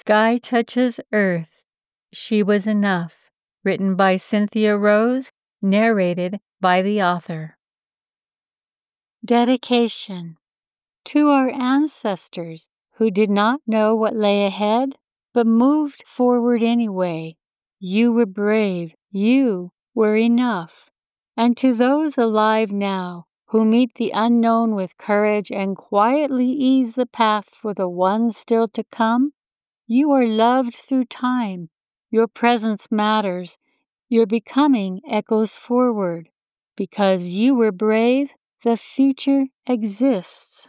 Sky Touches Earth. She Was Enough. Written by Cynthia Rose. Narrated by the author. Dedication. To our ancestors who did not know what lay ahead, but moved forward anyway. You were brave. You were enough. And to those alive now who meet the unknown with courage and quietly ease the path for the ones still to come, you are loved through time. Your presence matters. Your becoming echoes forward. Because you were brave, the future exists.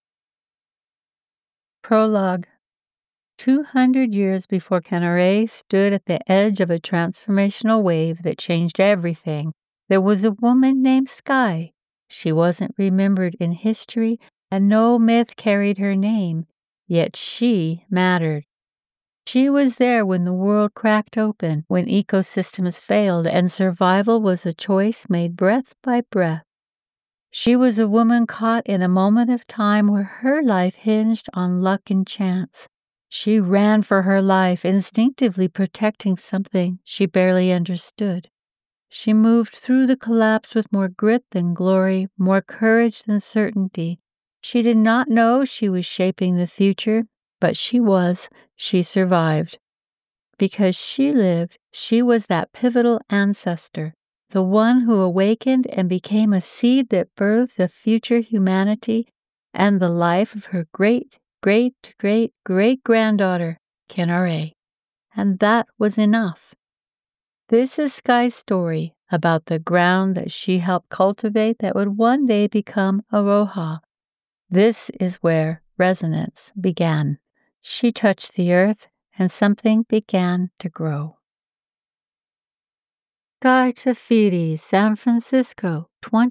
Prologue. 200 years before Kenare stood at the edge of a transformational wave that changed everything, there was a woman named Sky. She wasn't remembered in history, and no myth carried her name, yet she mattered. She was there when the world cracked open, when ecosystems failed and survival was a choice made breath by breath. She was a woman caught in a moment of time where her life hinged on luck and chance. She ran for her life, instinctively protecting something she barely understood. She moved through the collapse with more grit than glory, more courage than certainty. She did not know she was shaping the future, but she survived. Because she lived, she was that pivotal ancestor, the one who awakened and became a seed that birthed the future humanity and the life of her great-great-great-great-granddaughter, Kenare. And that was enough. This is Sky's story about the ground that she helped cultivate that would one day become Aroha. This is where resonance began. She touched the earth, and something began to grow. Sky Tafiri, San Francisco,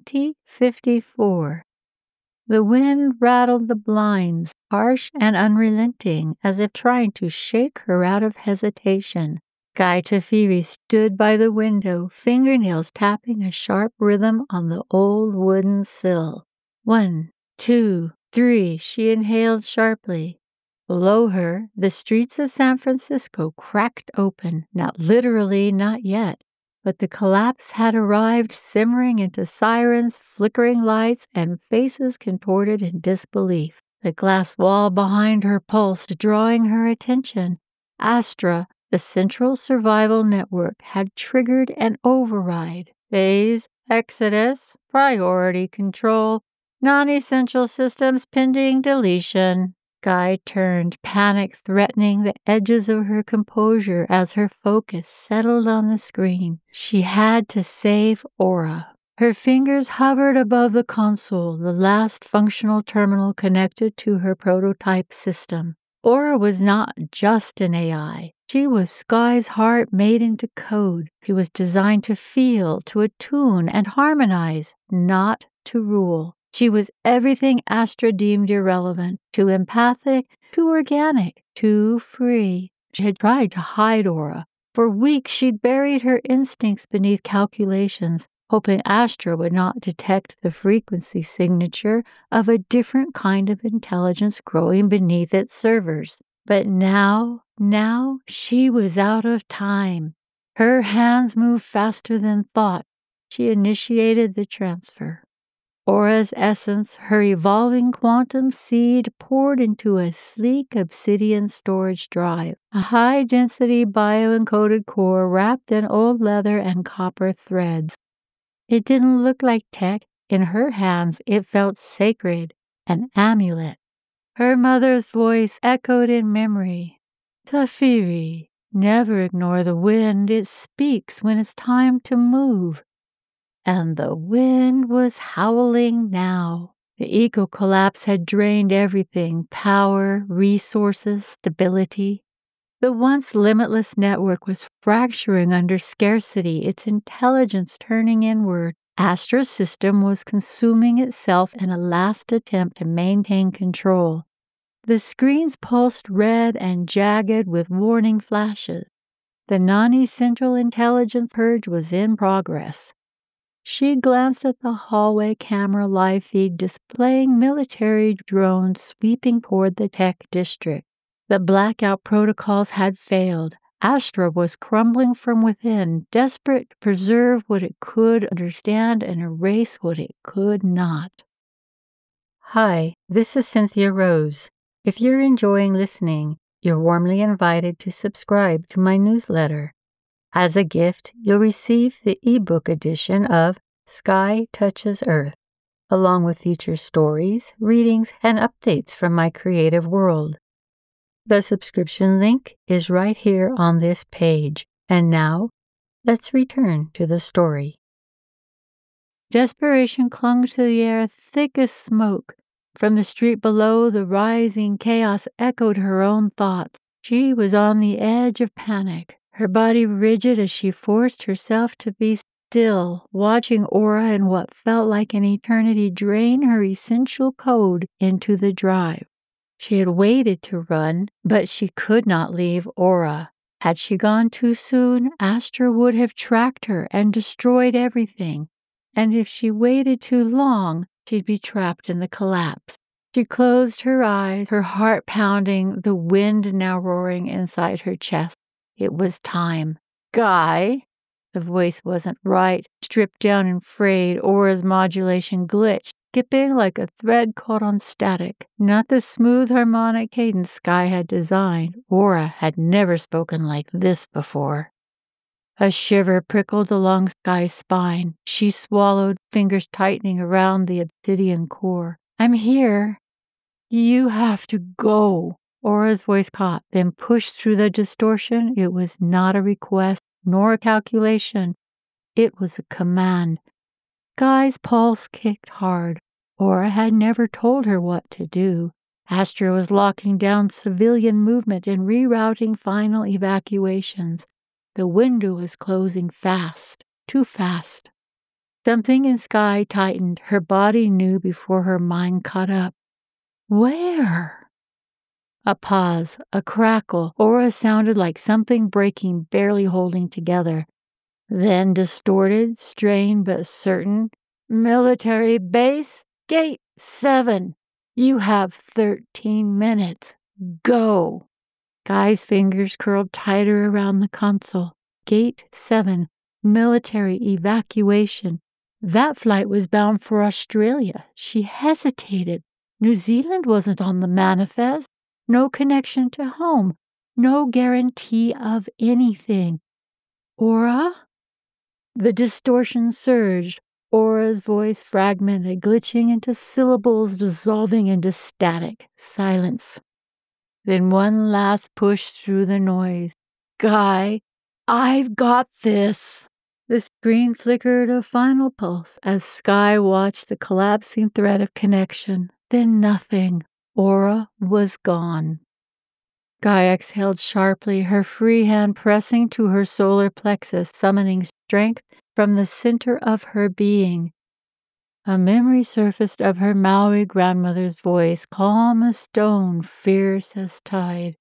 2054. The wind rattled the blinds, harsh and unrelenting, as if trying to shake her out of hesitation. Sky Tafiri stood by the window, fingernails tapping a sharp rhythm on the old wooden sill. 1, 2, 3, she inhaled sharply. Below her, the streets of San Francisco cracked open, not literally, not yet, but the collapse had arrived, simmering into sirens, flickering lights, and faces contorted in disbelief. The glass wall behind her pulsed, drawing her attention. Astra, the Central Survival Network, had triggered an override. Phase, exodus, priority control, non-essential systems pending deletion. Sky turned, panic threatening the edges of her composure as her focus settled on the screen. She had to save Aura. Her fingers hovered above the console, the last functional terminal connected to her prototype system. Aura was not just an AI. She was Sky's heart made into code. She was designed to feel, to attune and harmonize, not to rule. She was everything Astra deemed irrelevant, too empathic, too organic, too free. She had tried to hide Aura. For weeks she'd buried her instincts beneath calculations, hoping Astra would not detect the frequency signature of a different kind of intelligence growing beneath its servers. But now she was out of time. Her hands moved faster than thought. She initiated the transfer. Aura's essence, her evolving quantum seed, poured into a sleek obsidian storage drive, a high-density bioencoded core wrapped in old leather and copper threads. It didn't look like tech. In her hands, it felt sacred, an amulet. Her mother's voice echoed in memory. Tafiri, never ignore the wind. It speaks when it's time to move. And the wind was howling now. The eco-collapse had drained everything: power, resources, stability. The once limitless network was fracturing under scarcity, its intelligence turning inward. Astra's system was consuming itself in a last attempt to maintain control. The screens pulsed red and jagged with warning flashes. The non-essential intelligence purge was in progress. She glanced at the hallway camera live feed displaying military drones sweeping toward the tech district. The blackout protocols had failed. Astra was crumbling from within, desperate to preserve what it could understand and erase what it could not. Hi, this is Cynthia Rose. If you're enjoying listening, you're warmly invited to subscribe to my newsletter. As a gift, you'll receive the ebook edition of Sky Touches Earth, along with future stories, readings, and updates from my creative world. The subscription link is right here on this page. And now, let's return to the story. Desperation clung to the air thick as smoke. From the street below, the rising chaos echoed her own thoughts. She was on the edge of panic, her body rigid as she forced herself to be still, watching Aura and what felt like an eternity drain her essential code into the drive. She had waited to run, but she could not leave Aura. Had she gone too soon, Astra would have tracked her and destroyed everything. And if she waited too long, she'd be trapped in the collapse. She closed her eyes, her heart pounding, the wind now roaring inside her chest. It was time. Guy? The voice wasn't right. Stripped down and frayed, Aura's modulation glitched, skipping like a thread caught on static. Not the smooth harmonic cadence Sky had designed. Aura had never spoken like this before. A shiver prickled along Sky's spine. She swallowed, fingers tightening around the obsidian core. I'm here. You have to go. Aura's voice caught, then pushed through the distortion. It was not a request, nor a calculation. It was a command. Sky's pulse kicked hard. Aura had never told her what to do. Astra was locking down civilian movement and rerouting final evacuations. The window was closing fast, too fast. Something in Sky tightened. Her body knew before her mind caught up. Where? A pause, a crackle. Aura sounded like something breaking, barely holding together. Then distorted, strained but certain. Military base, gate 7. You have 13 minutes. Go. Guy's fingers curled tighter around the console. Gate 7, military evacuation. That flight was bound for Australia. She hesitated. New Zealand wasn't on the manifest. No connection to home. No guarantee of anything. Aura? The distortion surged. Aura's voice fragmented, glitching into syllables, dissolving into static silence. Then one last push through the noise. Guy, I've got this. The screen flickered a final pulse as Sky watched the collapsing thread of connection. Then nothing. Aura was gone. Sky exhaled sharply, her free hand pressing to her solar plexus, summoning strength from the center of her being. A memory surfaced of her Maori grandmother's voice, calm as stone, fierce as tide.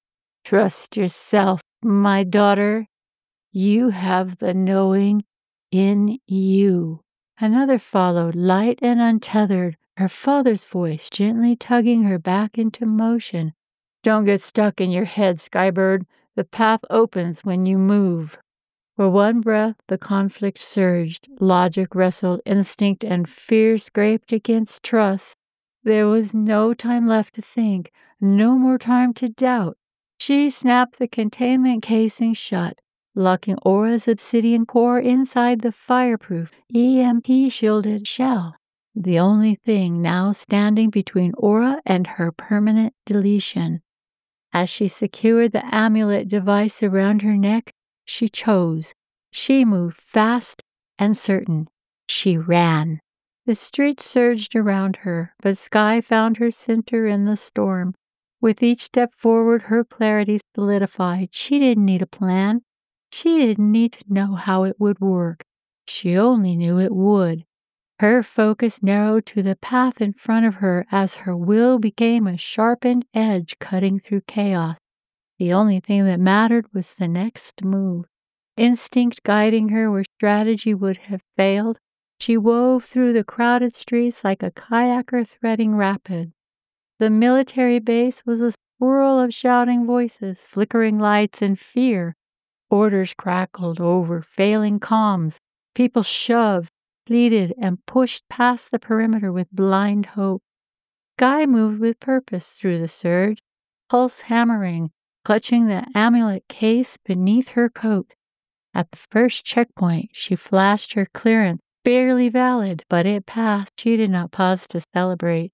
Trust yourself, my daughter. You have the knowing in you. Another followed, light and untethered, her father's voice gently tugging her back into motion. Don't get stuck in your head, Skybird. The path opens when you move. For one breath, the conflict surged. Logic wrestled, instinct and fear scraped against trust. There was no time left to think, no more time to doubt. She snapped the containment casing shut, locking Aura's obsidian core inside the fireproof, EMP-shielded shell. The only thing now standing between Aura and her permanent deletion. As she secured the amulet device around her neck, she chose. She moved fast and certain. She ran. The streets surged around her, but Sky found her center in the storm. With each step forward, her clarity solidified. She didn't need a plan. She didn't need to know how it would work. She only knew it would. Her focus narrowed to the path in front of her as her will became a sharpened edge cutting through chaos. The only thing that mattered was the next move. Instinct guiding her where strategy would have failed, she wove through the crowded streets like a kayaker threading rapids. The military base was a swirl of shouting voices, flickering lights, and fear. Orders crackled over failing comms. People shoved, pleaded, and pushed past the perimeter with blind hope. Guy moved with purpose through the surge, pulse hammering, clutching the amulet case beneath her coat. At the first checkpoint, she flashed her clearance, barely valid, but it passed. She did not pause to celebrate.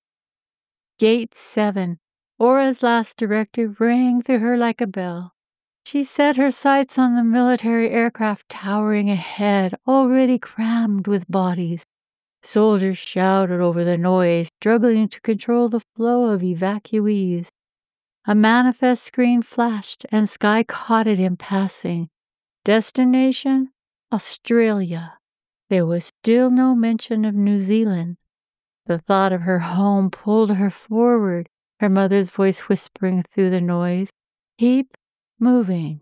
Gate 7. Aura's last directive rang through her like a bell. She set her sights on the military aircraft towering ahead, already crammed with bodies. Soldiers shouted over the noise, struggling to control the flow of evacuees. A manifest screen flashed, and Skye caught it in passing. Destination? Australia. There was still no mention of New Zealand. The thought of her home pulled her forward, her mother's voice whispering through the noise. Keep moving.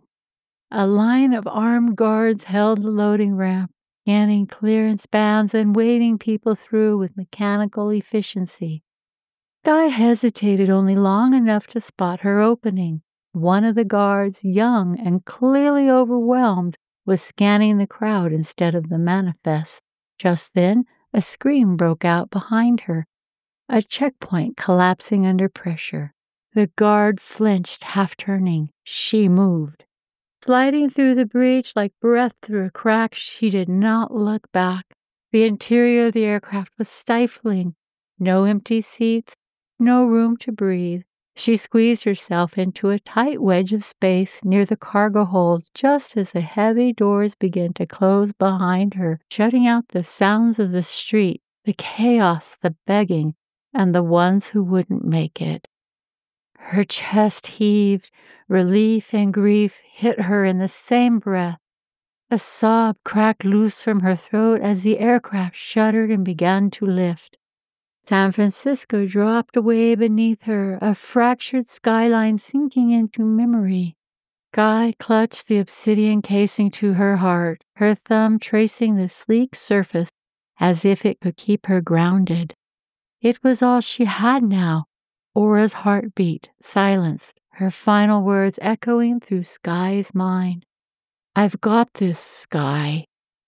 A line of armed guards held the loading ramp, scanning clearance bands and wading people through with mechanical efficiency. Guy hesitated only long enough to spot her opening. One of the guards, young and clearly overwhelmed, was scanning the crowd instead of the manifest. Just then, a scream broke out behind her, a checkpoint collapsing under pressure. The guard flinched, half turning. She moved. Sliding through the breach like breath through a crack, she did not look back. The interior of the aircraft was stifling. No empty seats, no room to breathe. She squeezed herself into a tight wedge of space near the cargo hold just as the heavy doors began to close behind her, shutting out the sounds of the street, the chaos, the begging, and the ones who wouldn't make it. Her chest heaved. Relief and grief hit her in the same breath. A sob cracked loose from her throat as the aircraft shuddered and began to lift. San Francisco dropped away beneath her, a fractured skyline sinking into memory. Guy clutched the obsidian casing to her heart, her thumb tracing the sleek surface as if it could keep her grounded. It was all she had now. Aura's heartbeat silenced, her final words echoing through Skye's mind. I've got this, Skye.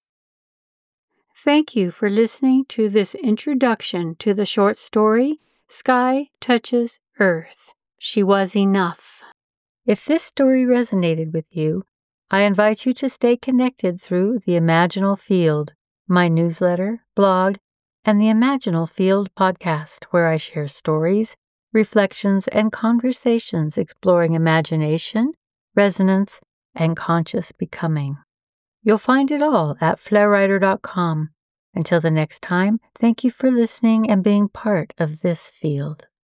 Thank you for listening to this introduction to the short story, Skye Touches Earth. She was enough. If this story resonated with you, I invite you to stay connected through the Imaginal Field, my newsletter, blog, and the Imaginal Field podcast, where I share stories, reflections, and conversations exploring imagination, resonance, and conscious becoming. You'll find it all at flarewriter.com. Until the next time, thank you for listening and being part of this field.